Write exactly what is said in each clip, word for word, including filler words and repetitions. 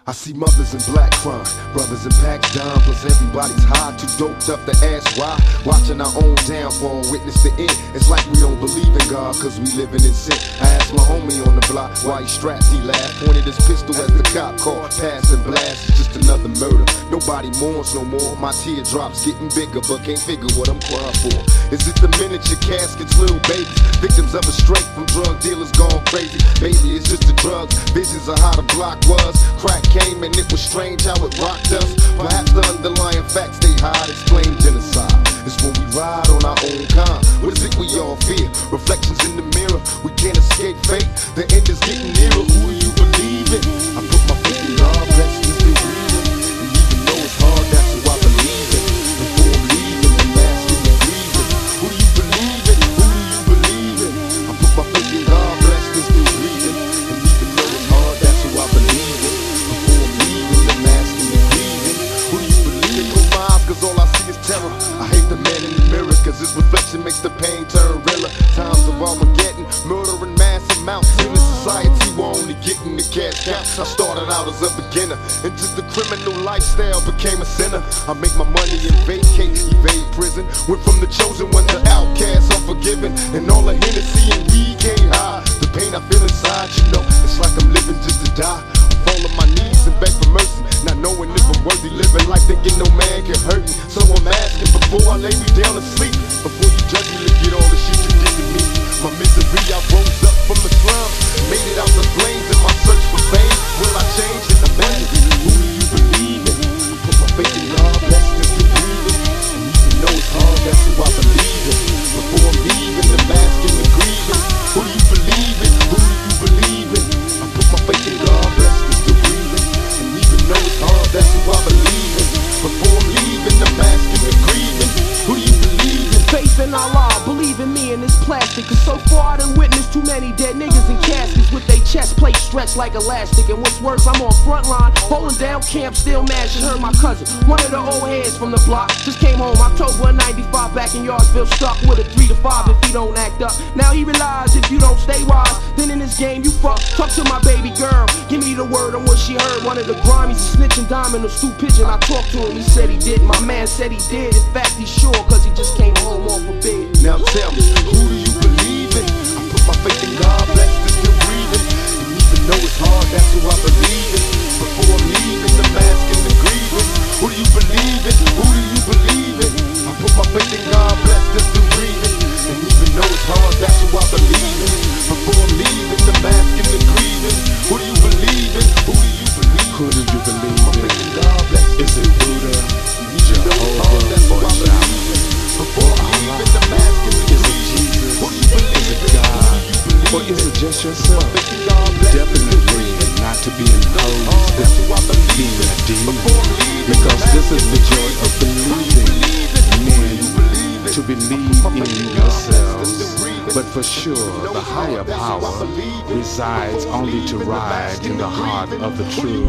I see mothers in black crying, brothers in packs down, plus everybody's high, too doped up to ask why. Watching our own downfall, witness the end. It's like we don't believe in God, cause we living in sin. I asked my homie on the block why he strapped, he laughed, pointed his pistol as the cop called, passed and blast. It's just another murder, nobody mourns no more. My teardrops getting bigger, but can't figure what I'm crying for. Is it the miniature caskets, little babies, victims of a straight from drug dealers gone crazy? Maybe it's just the drugs, visions of how the block was. Crack came and it was strange how it rocked us. Perhaps the underlying facts they hide explain genocide. It's when we ride on our own kind. What is it we all fear? Reflections in the mirror, we can't escape fate. The end is getting nearer, who do you believe in? I put my faith in God, blessed and still breathing. And even though it's hard, that's who I believe in. Before I'm leaving, the mask and the breathing. Who do you believe in? Who do you believe in? I put my faith in God, blessed and still breathing. And even though it's hard, that's who I believe in. Before I'm leaving, the mask and the breathing. Who do you believe in? Close my eyes, cause all I see is terror. I hate the man in the mirror, cause his reflection makes the pain turn realer. Times of Armageddon, murder in mass amounts. In a society we're only getting the cash counts. I started out as a beginner, into the criminal lifestyle, became a sinner. I make my money and vacate, evade prison. Went from the chosen one to outcast, unforgiven. And all the Hennessy and weed can't hide the pain I feel inside, you know. It's like I'm living just to die. I fall on my knees and beg for mercy, not knowing if I'm worthy, living like thinking no man can hurt me. So I'm asking before I lay me down to sleep, before you judge me, look at all the shit you did to me. My misery, I rose up from the slums, made it out the flames in my search for fame. Will I change in the man? Who do you believe in? I put my faith in God, blessed and still breathing. And even though it's hard, that's who I believe in. Before I'm leaving, the mask and the grieving. Who do you believe in? Who do you believe in? I put my faith in God, blessed and still breathing. And even though it's hard, that's who I believe in. Before I'm leaving, the mask and the grieving. Who do you believe in? Faith in Allah, believe in me and this plastic. Cause so far I done witnessed too many dead niggas in caskets with they chest plates stretched like elastic. And what's worse, I'm on front line, holding down camp, still mad. She heard my cousin, one of the old heads from the block, just came home October ninety-five back in Yardsville, stuck with a three to five if he don't act up. Now he realized if you don't stay wise, then in this game you fuck. Talk to my baby girl, give me the word on what she heard. One of the Grammies, a snitching diamond, a stoop pigeon. I talked to him, he said he didn't. My man said he did, in fact he's sure, cause he just came home off a bed. Now tell me, who do you believe in? I put my faith in God, blessed and still breathing. And even though it's hard, that's who I believe in. Before I'm leaving, the mask and the grieving. Who do you believe in? Who do you believe in? I put my faith in God, blessed and still breathing. And even though it's hard, that's who I believe in. Before I'm leaving, the mask and the grieving. Who do you believe in? Who do you believe in? Who do you believe My faith in God, blessed and Is it still Buddha, breathing. Even though it's hard, that's who I Jehovah, or believe in. Before I'm leaving, the mask and the Is it grieving. Jesus? Who do you believe Is it in? God? Or Who do you is believe it just yourself? in? My faith in God, blessed and still Definitely breathing. not to be imposed That's who I with believe being in. a demon. Before I'm leaving, Because the this mask is and the the joy of grieving. Who do you believing believe in? Who do you men believe in? to believe in yourselves. But for sure, the higher power resides only to ride in the heart of the true.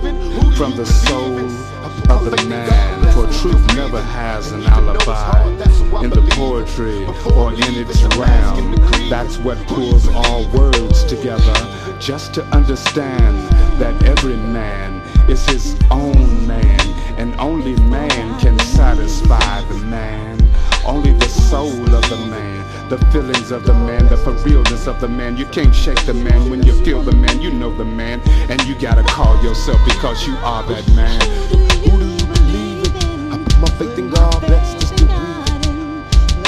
From the soul of the man, for truth never has an alibi. In the poetry or in its realm, that's what pulls all words together. Just to understand that every man is his own man, and only man can satisfy the man. Only the soul of the man, the feelings of the man, the for realness of the man. You can't shake the man when you feel the man. You know the man, and you gotta call yourself because you are that man. Who do you believe in? I put my faith in God, blessed and still breathing.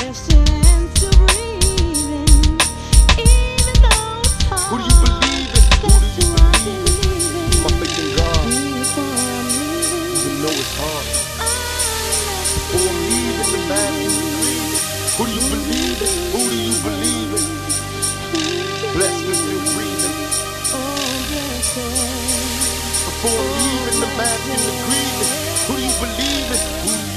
Who do you believe in? Who do you believe in? Put my faith in God, even though it's hard. Before I'm leaving, the mask and the grieving. Who do you believe in? Who do you believe in? Blessed and still breathing. Before I'm leaving, the mask and the grieving. Who do you believe in? Who do you